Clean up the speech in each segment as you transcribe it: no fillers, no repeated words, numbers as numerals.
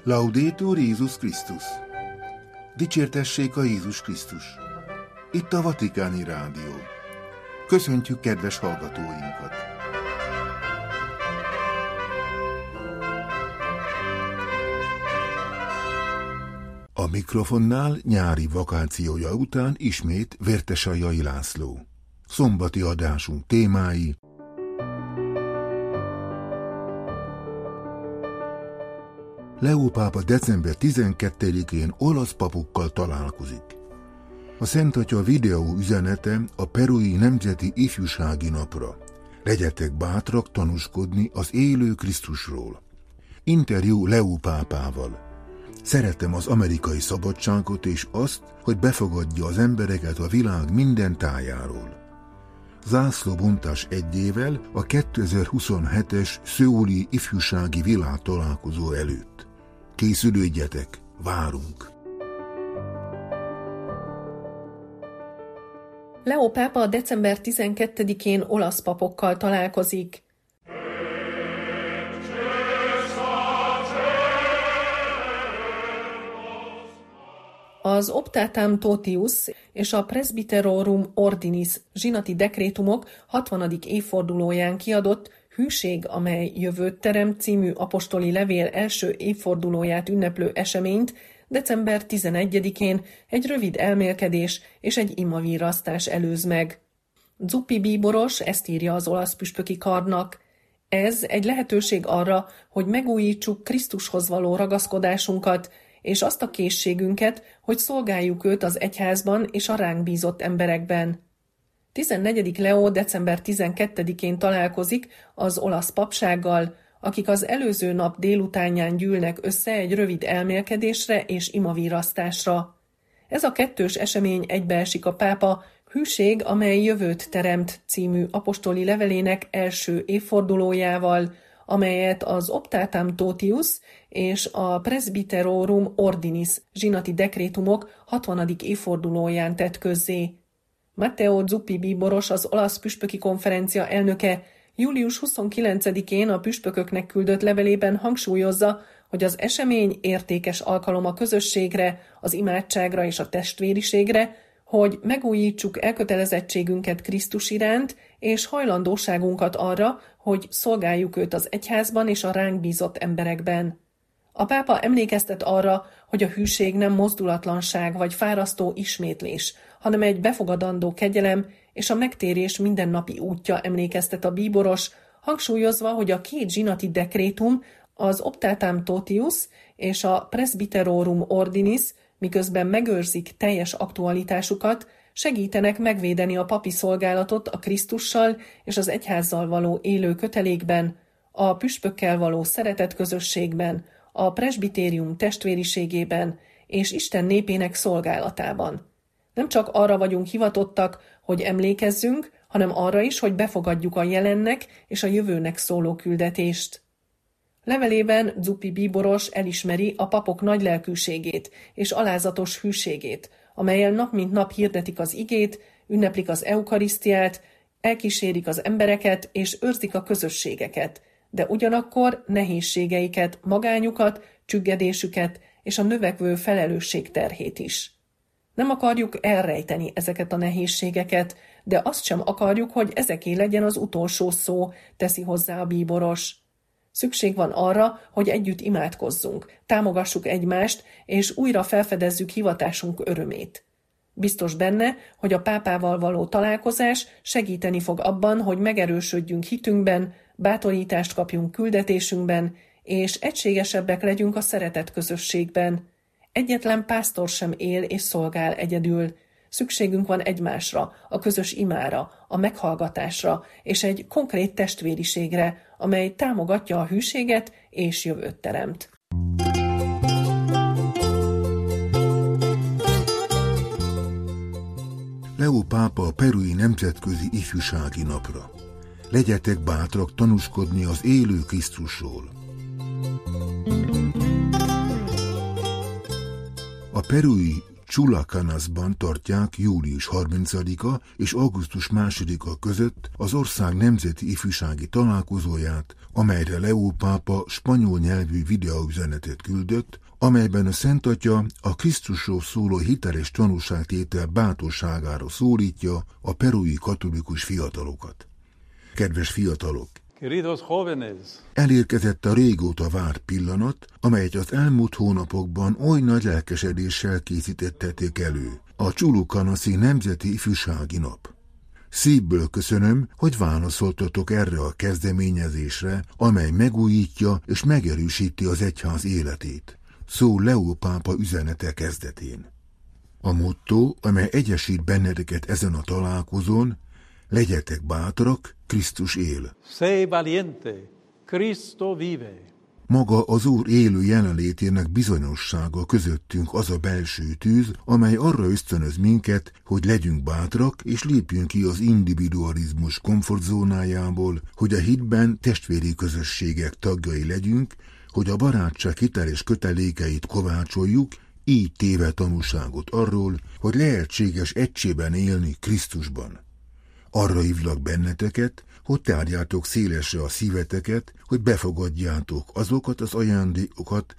Laudetur Jézus Krisztus! Dicsértessék a Jézus Krisztus! Itt a Vatikáni Rádió. Köszöntjük kedves hallgatóinkat! A mikrofonnál nyári vakációja után ismét Vértesajjai László. Szombati adásunk témái: Leó pápa december 12-én olasz papokkal találkozik. A Szent Atya videó üzenete a perui Nemzeti Ifjúsági Napra. Legyetek bátrak tanúskodni az élő Krisztusról. Interjú Leó pápával. Szeretem az amerikai szabadságot és azt, hogy befogadja az embereket a világ minden tájáról. Zászlóbontás egyével a 2027-es szöuli ifjúsági világtalálkozó előtt. Készülődjetek, várunk! Leó pápa december 12-én olasz papokkal találkozik. Az Optatam Totius és a Presbyterorum Ordinis zsinati dekrétumok 60. évfordulóján kiadott Hűség, amely jövőt teremt című apostoli levél első évfordulóját ünneplő eseményt december 11-én egy rövid elmélkedés és egy imavírasztás előz meg. Zuppi bíboros ezt írja az olasz püspöki karnak. Ez egy lehetőség arra, hogy megújítsuk Krisztushoz való ragaszkodásunkat, és azt a készségünket, hogy szolgáljuk őt az egyházban és a ránk bízott emberekben. 14. Leó december 12-én találkozik az olasz papsággal, akik az előző nap délutánján gyűlnek össze egy rövid elmélkedésre és imavírasztásra. Ez a kettős esemény egybeesik a pápa Hűség, amely jövőt teremt című apostoli levelének első évfordulójával, amelyet az Optatam Totius és a Presbyterorum Ordinis zsinati dekrétumok 60. évfordulóján tett közzé. Matteo Zuppi bíboros, az olasz püspöki konferencia elnöke július 29-én a püspököknek küldött levelében hangsúlyozza, hogy az esemény értékes alkalom a közösségre, az imádságra és a testvériségre, hogy megújítsuk elkötelezettségünket Krisztus iránt, és hajlandóságunkat arra, hogy szolgáljuk őt az egyházban és a ránk bízott emberekben. A pápa emlékeztet arra, hogy a hűség nem mozdulatlanság vagy fárasztó ismétlés, hanem egy befogadandó kegyelem és a megtérés mindennapi útja, emlékeztet a bíboros, hangsúlyozva, hogy a két zsinati dekrétum, az Optatam Totius és a Presbyterorum Ordinis, miközben megőrzik teljes aktualitásukat, segítenek megvédeni a papi szolgálatot a Krisztussal és az egyházzal való élő kötelékben, a püspökkel való szeretetközösségben, a presbitérium testvériségében és Isten népének szolgálatában. Nem csak arra vagyunk hivatottak, hogy emlékezzünk, hanem arra is, hogy befogadjuk a jelennek és a jövőnek szóló küldetést. Levelében Zuppi bíboros elismeri a papok nagylelkűségét és alázatos hűségét, amellyel nap mint nap hirdetik az igét, ünneplik az eukarisztiát, elkísérik az embereket és őrzik a közösségeket, de ugyanakkor nehézségeiket, magányukat, csüggedésüket és a növekvő felelősség terhét is. Nem akarjuk elrejteni ezeket a nehézségeket, de azt sem akarjuk, hogy ezeké legyen az utolsó szó, teszi hozzá a bíboros. Szükség van arra, hogy együtt imádkozzunk, támogassuk egymást, és újra felfedezzük hivatásunk örömét. Biztos benne, hogy a pápával való találkozás segíteni fog abban, hogy megerősödjünk hitünkben, bátorítást kapjunk küldetésünkben, és egységesebbek legyünk a szeretet közösségben. Egyetlen pásztor sem él és szolgál egyedül. Szükségünk van egymásra, a közös imára, a meghallgatásra és egy konkrét testvériségre, amely támogatja a hűséget és jövőt teremt. Leó pápa a perui Nemzetközi Ifjúsági Napra. Legyetek bátrak tanúskodni az élő Krisztusról. A perui Chulacanasban tartják július 30-a és augusztus 2-a között az ország nemzeti ifjúsági találkozóját, amelyre Leó pápa spanyol nyelvű videóüzenetet küldött, amelyben a Szent Atya a Krisztusról szóló hiteles tanúságtétel bátorságára szólítja a perui katolikus fiatalokat. Kedves fiatalok! Elérkezett a régóta várt pillanat, amelyet az elmúlt hónapokban oly nagy lelkesedéssel készítettetek elő, a Chulucanasi Nemzeti Ifjúsági Nap. Szívből köszönöm, hogy válaszoltatok erre a kezdeményezésre, amely megújítja és megerősíti az egyház életét. Szól Leó pápa üzenete kezdetén. A motto, amely egyesít benneteket ezen a találkozón: legyetek bátrak, Krisztus él. Sé valiente, Cristo vive. Maga az Úr élő jelenlétének bizonyossága közöttünk az a belső tűz, amely arra ösztönöz minket, hogy legyünk bátrak és lépjünk ki az individualizmus komfortzónájából, hogy a hitben testvéri közösségek tagjai legyünk, hogy a barátság hiteles kötelékeit kovácsoljuk, így téve tanúságot arról, hogy lehetséges egységben élni Krisztusban. Arra hívlak benneteket, hogy tárjátok szélesre a szíveteket, hogy befogadjátok azokat az ajándékokat,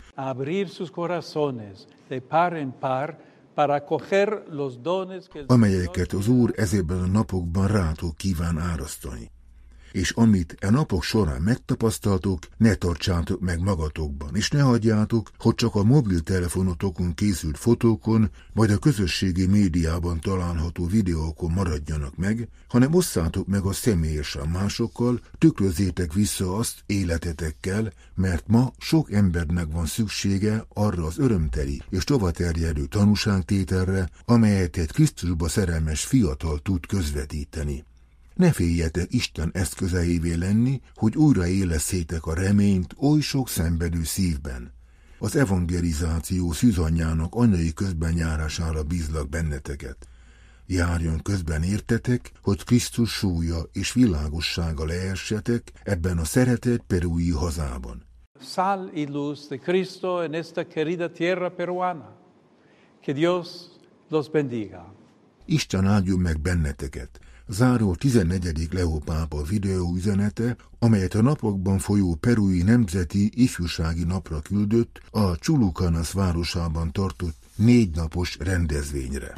amelyeket az Úr ezekben a napokban rátok kíván árasztani. És amit e napok során megtapasztaltok, ne tartsátok meg magatokban, és ne hagyjátok, hogy csak a mobiltelefonotokon készült fotókon, vagy a közösségi médiában található videókon maradjanak meg, hanem osszátok meg a személyesen másokkal, tükrözzétek vissza azt életetekkel, mert ma sok embernek van szüksége arra az örömteli és tovaterjedő tanúságtételre, amelyet egy Krisztusba szerelmes fiatal tud közvetíteni. Ne féljetek Isten eszközeivé lenni, hogy újra élesszétek a reményt oly sok szenvedő szívben. Az evangelizáció szűzanyjának anyai közbenjárására bízlak benneteket. Járjon közben értetek, hogy Krisztus súlya és világossága lehessetek ebben a szeretett perui hazában. Sal y luz de Cristo en esta querida tierra peruana. Que Dios los bendiga. Isten áldjon meg benneteket. Záró 14. Leó pápa videóüzenete, amelyet a napokban folyó perui nemzeti ifjúsági napra küldött a Chulucanas városában tartott 4 napos rendezvényre.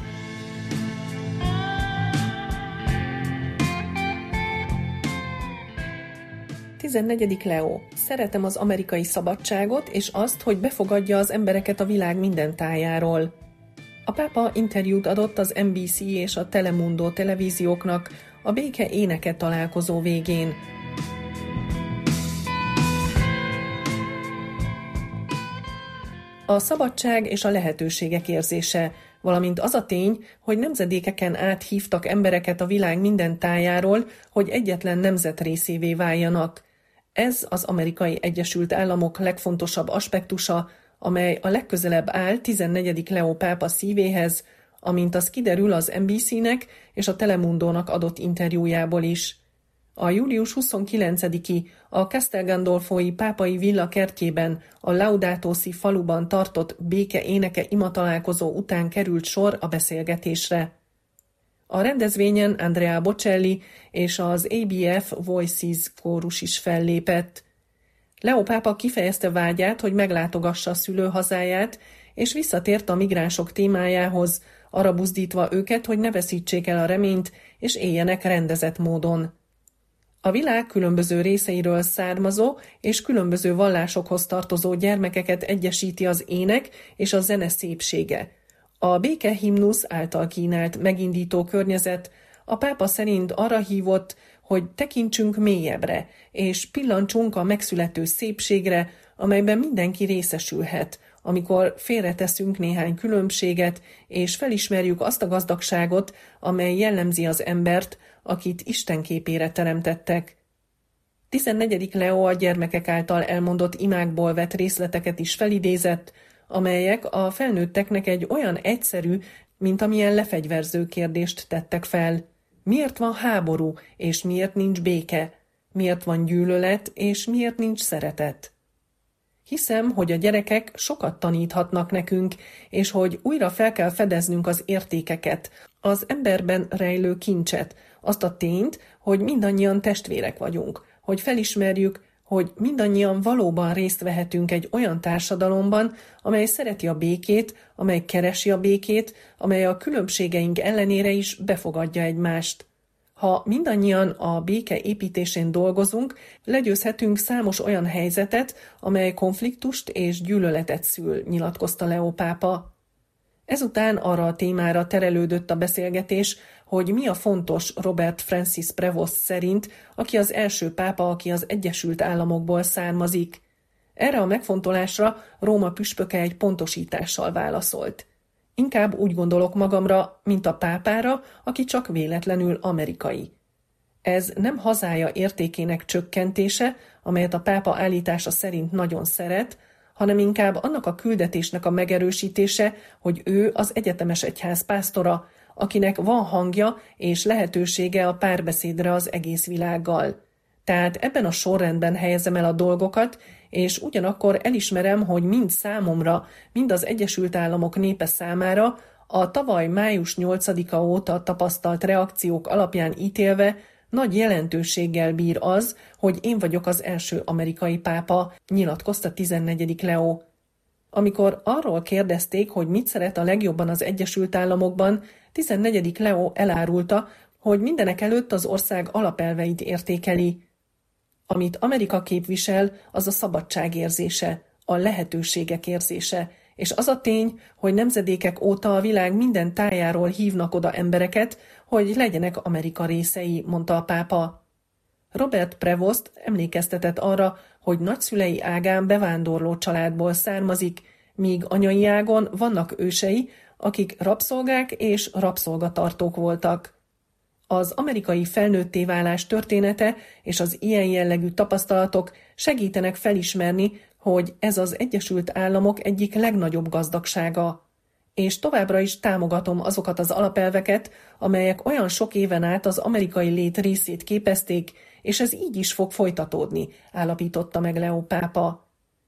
Tizenegyedik Leó. Szeretem az amerikai szabadságot és azt, hogy befogadja az embereket a világ minden tájáról. A pápa interjút adott az NBC és a Telemundo televízióknak a béke éneke találkozó végén. A szabadság és a lehetőségek érzése, valamint az a tény, hogy nemzedékeken át hívtak embereket a világ minden tájáról, hogy egyetlen nemzet részévé váljanak. Ez az Amerikai Egyesült Államok legfontosabb aspektusa, amely a legközelebb áll 14. Leó pápa szívéhez, amint az kiderül az NBC-nek és a Telemundónak adott interjújából is. A július 29-i a Castel Gandolfoi pápai villa kertjében, a Laudato Si faluban tartott béke éneke imatalálkozó után került sor a beszélgetésre. A rendezvényen Andrea Bocelli és az ABF Voices kórus is fellépett. Leó pápa kifejezte vágyát, hogy meglátogassa a szülőhazáját, és visszatért a migránsok témájához, arra buzdítva őket, hogy ne veszítsék el a reményt, és éljenek rendezett módon. A világ különböző részeiről származó és különböző vallásokhoz tartozó gyermekeket egyesíti az ének és a zene szépsége. A békehimnusz által kínált megindító környezet a pápa szerint arra hívott, hogy tekintsünk mélyebbre, és pillancsunk a megszülető szépségre, amelyben mindenki részesülhet, amikor félreteszünk néhány különbséget, és felismerjük azt a gazdagságot, amely jellemzi az embert, akit Isten képére teremtettek. 14. Leó a gyermekek által elmondott imákból vett részleteket is felidézett, amelyek a felnőtteknek egy olyan egyszerű, mint amilyen lefegyverző kérdést tettek fel. Miért van háború, és miért nincs béke? Miért van gyűlölet, és miért nincs szeretet? Hiszem, hogy a gyerekek sokat taníthatnak nekünk, és hogy újra fel kell fedeznünk az értékeket, az emberben rejlő kincset, azt a tényt, hogy mindannyian testvérek vagyunk, hogy felismerjük, hogy mindannyian valóban részt vehetünk egy olyan társadalomban, amely szereti a békét, amely keresi a békét, amely a különbségeink ellenére is befogadja egymást. Ha mindannyian a béke építésén dolgozunk, legyőzhetünk számos olyan helyzetet, amely konfliktust és gyűlöletet szül, nyilatkozta Leo pápa. Ezután arra a témára terelődött a beszélgetés, hogy mi a fontos Robert Francis Prevost szerint, aki az első pápa, aki az Egyesült Államokból származik. Erre a megfontolásra Róma püspöke egy pontosítással válaszolt. Inkább úgy gondolok magamra, mint a pápára, aki csak véletlenül amerikai. Ez nem hazája értékének csökkentése, amelyet a pápa állítása szerint nagyon szeret, hanem inkább annak a küldetésnek a megerősítése, hogy ő az egyetemes egyház pásztora, akinek van hangja és lehetősége a párbeszédre az egész világgal. Tehát ebben a sorrendben helyezem el a dolgokat, és ugyanakkor elismerem, hogy mind számomra, mind az Egyesült Államok népe számára a tavaly május 8-a óta tapasztalt reakciók alapján ítélve nagy jelentőséggel bír az, hogy én vagyok az első amerikai pápa, nyilatkozta 14. Leo. Amikor arról kérdezték, hogy mit szeret a legjobban az Egyesült Államokban, 14. Leo elárulta, hogy mindenekelőtt az ország alapelveit értékeli. Amit Amerika képvisel, az a szabadság érzése, a lehetőségek érzése, és az a tény, hogy nemzedékek óta a világ minden tájáról hívnak oda embereket, hogy legyenek Amerika részei, mondta a pápa. Robert Prevost emlékeztetett arra, hogy nagyszülei ágán bevándorló családból származik, míg anyai ágon vannak ősei, akik rabszolgák és rabszolgatartók voltak. Az amerikai felnőtté válás története és az ilyen jellegű tapasztalatok segítenek felismerni, hogy ez az Egyesült Államok egyik legnagyobb gazdagsága. És továbbra is támogatom azokat az alapelveket, amelyek olyan sok éven át az amerikai lét részét képezték, és ez így is fog folytatódni, állapította meg Leo pápa.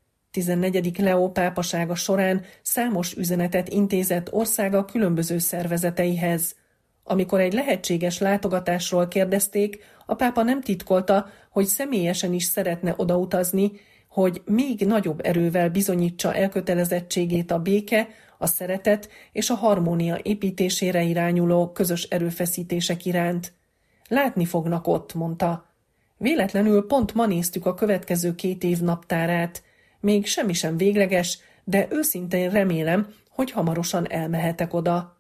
14. Leo pápasága során számos üzenetet intézett országa különböző szervezeteihez. Amikor egy lehetséges látogatásról kérdezték, a pápa nem titkolta, hogy személyesen is szeretne odautazni, hogy még nagyobb erővel bizonyítsa elkötelezettségét a béke, a szeretet és a harmónia építésére irányuló közös erőfeszítések iránt. Látni fognak ott, mondta. Véletlenül pont ma néztük a következő 2 év naptárát. Még semmi sem végleges, de őszintén remélem, hogy hamarosan elmehetek oda.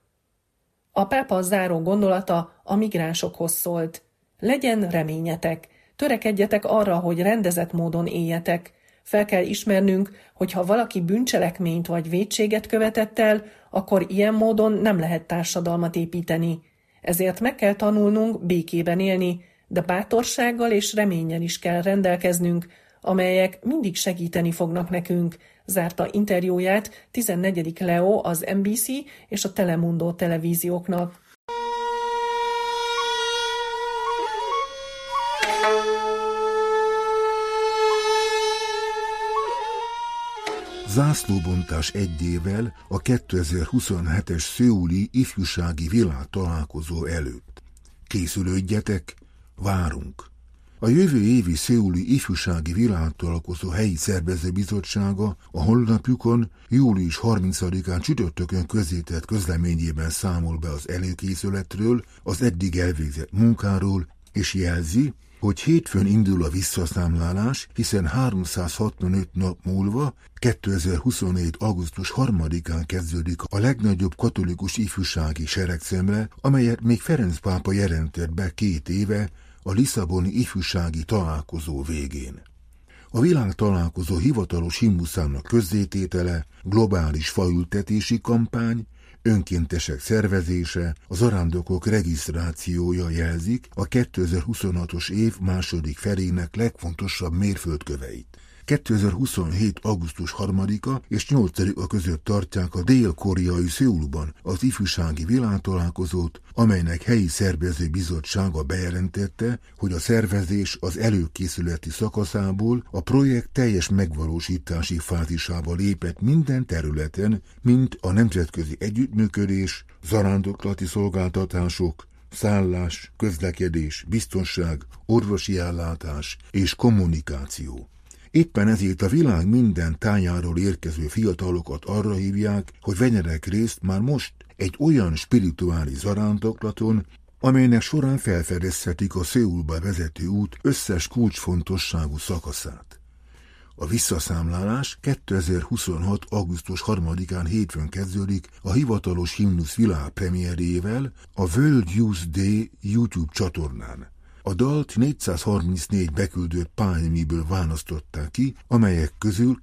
A pápa záró gondolata a migránsokhoz szólt. Legyen reményetek, törekedjetek arra, hogy rendezett módon éljetek. Fel kell ismernünk, hogy ha valaki bűncselekményt vagy vétséget követett el, akkor ilyen módon nem lehet társadalmat építeni. Ezért meg kell tanulnunk békében élni, de bátorsággal és reménnyel is kell rendelkeznünk, amelyek mindig segíteni fognak nekünk, zárta interjúját 14. Leo az NBC és a Telemundo televízióknak. Zászlóbontás egyével a 2027-es szöuli ifjúsági világtalálkozó előtt. Készülődjetek, várunk! A jövő évi szöuli ifjúsági világtalálkozó helyi szervezőbizottsága a honlapjukon július 30-án csütörtökön közzétett közleményében számol be az előkészületről, az eddig elvégzett munkáról, és jelzi, hogy hétfőn indul a visszaszámlálás, hiszen 365 nap múlva, 2024. augusztus 3-án kezdődik a legnagyobb katolikus ifjúsági seregszemle, amelyet még Ferenc pápa jelentett be 2 éve a lisszaboni ifjúsági találkozó végén. A világtalálkozó hivatalos himnuszának közzététele, globális faültetési kampány, önkéntesek szervezése, a zarándokok regisztrációja jelzik a 2026-os év második felének legfontosabb mérföldköveit. 2027. augusztus 3-a és 8-a között tartják a dél-koreai Szöulban az ifjúsági világtalálkozót, amelynek helyi szervező bizottsága bejelentette, hogy a szervezés az előkészületi szakaszából a projekt teljes megvalósítási fázisába lépett minden területen, mint a nemzetközi együttműködés, zarándoklati szolgáltatások, szállás, közlekedés, biztonság, orvosi ellátás és kommunikáció. Éppen ezért a világ minden tájáról érkező fiatalokat arra hívják, hogy vegyenek részt már most egy olyan spirituális zarándoklaton, amelynek során felfedezhetik a Szöulba vezető út összes kulcsfontosságú szakaszát. A visszaszámlálás 2026. augusztus 3-án hétfőn kezdődik a hivatalos himnusz világpremierjével a World Youth Day YouTube csatornán. A dalt 434 beküldött pályamiből választották ki, amelyek közül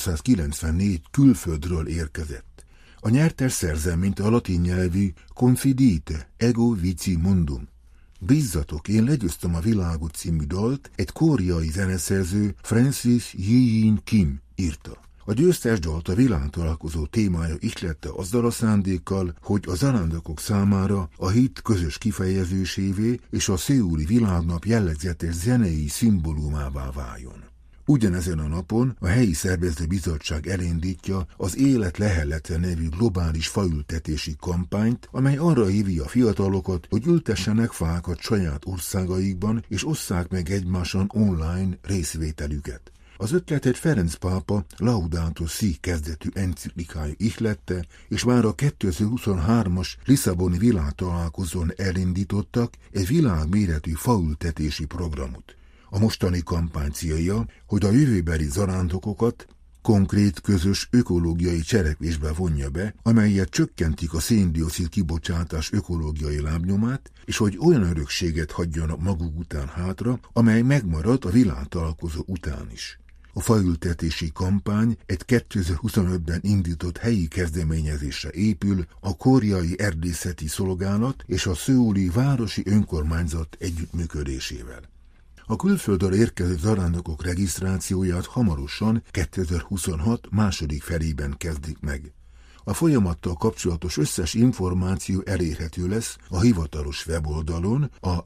294 külföldről érkezett. A nyertes szerzeményt a latin nyelvű Confidite, ego vici mundum. Bízzatok, én legyőztem a világot című dalt egy koreai zeneszerző Francis Yi-in Kim írta. A győztes dalt a világtalálkozó témája ihlette azzal a szándékkal, hogy a zarándokok számára a hit közös kifejezésévé és a szöuli világnap jellegzetes zenei szimbólumává váljon. Ugyanezen a napon a helyi szervező bizottság elindítja az Élet lehellete nevű globális faültetési kampányt, amely arra hívja a fiatalokat, hogy ültessenek fákat saját országaikban és osszák meg egymáson online részvételüket. Az ötletet Ferenc pápa Laudato Si kezdetű enciklikája ihlette, és már a 2023-as Lisszaboni világtalálkozón elindítottak egy világméretű faültetési programot. A mostani kampány célja, hogy a jövőbeli zarándokokat konkrét közös ökológiai cselekvésbe vonja be, amelyet csökkentik a szén-dioxid kibocsátás ökológiai lábnyomát, és hogy olyan örökséget hagyjanak maguk után hátra, amely megmarad a világtalálkozó után is. A faültetési kampány egy 2025-ben indított helyi kezdeményezésre épül a koreai erdészeti szolgálat és a szöuli városi önkormányzat együttműködésével. A külföldről érkező zarándokok regisztrációját hamarosan 2026 második felében kezdik meg. A folyamattal kapcsolatos összes információ elérhető lesz a hivatalos weboldalon a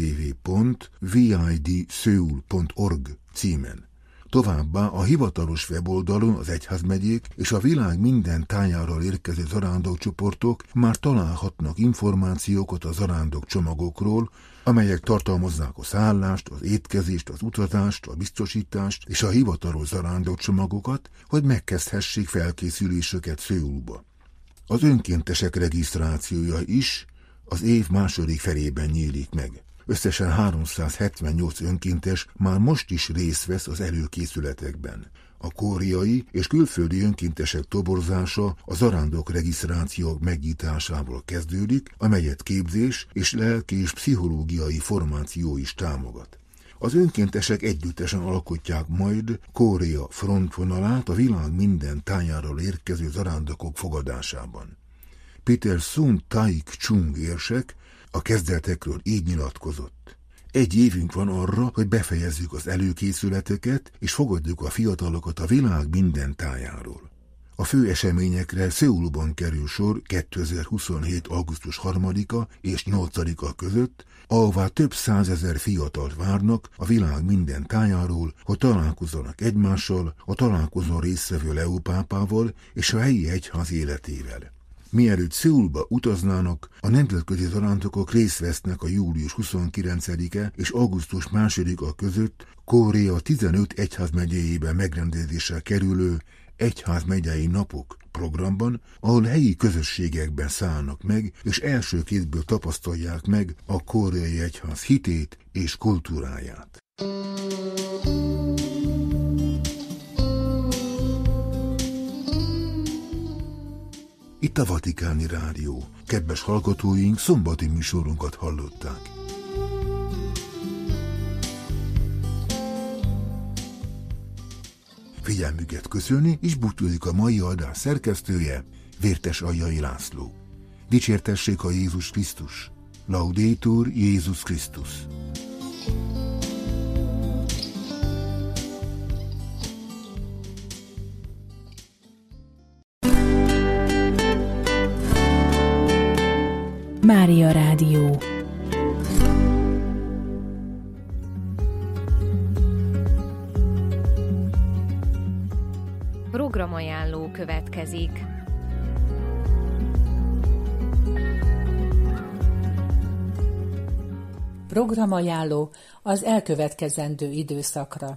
www.vidseoul.org címen. Továbbá a hivatalos weboldalon az egyházmegyék és a világ minden tájáról érkező zarándokcsoportok már találhatnak információkat a zarándok csomagokról, amelyek tartalmazzák a szállást, az étkezést, az utazást, a biztosítást és a hivatalos zarándokcsomagokat, hogy megkezdhessék felkészülésüket Szöulba. Az önkéntesek regisztrációja is az év második felében nyílik meg. Összesen 378 önkéntes már most is részt vesz az előkészületekben. A koreai és külföldi önkéntesek toborzása a zarándok regisztrációk megnyitásával kezdődik, amelyet képzés és lelki és pszichológiai formáció is támogat. Az önkéntesek együttesen alkotják majd Korea frontvonalát a világ minden tájáról érkező zarándokok fogadásában. Peter Sun Taik-chung érsek a kezdetekről így nyilatkozott. Egy évünk van arra, hogy befejezzük az előkészületeket, és fogadjuk a fiatalokat a világ minden tájáról. A fő eseményekre Szöulban kerül sor 2027. augusztus 3-a és 8-a között, ahová több százezer fiatalt várnak a világ minden tájáról, hogy találkozzanak egymással, a találkozón résztvevő Leó pápával és a helyi egyház életével. Mielőtt Szöulba utaznának, a nemzetközi zarándokok részt vesznek a július 29-e és augusztus 2-a között Korea 15 egyházmegyéjében megrendezésre kerülő egyházmegyei napok programban, ahol helyi közösségekben szállnak meg, és első kézből tapasztalják meg a koreai egyház hitét és kultúráját. Itt a Vatikáni Rádió. Kedves hallgatóink, szombati műsorunkat hallották. Figyelmüket köszöni, és búcsúzik a mai adás szerkesztője, Vértes Aljai László. Dicsértessék a Jézus Krisztus! Laudetur Jézus Krisztus! Mária Rádió. Programajánló következik. Programajánló az elkövetkezendő időszakra.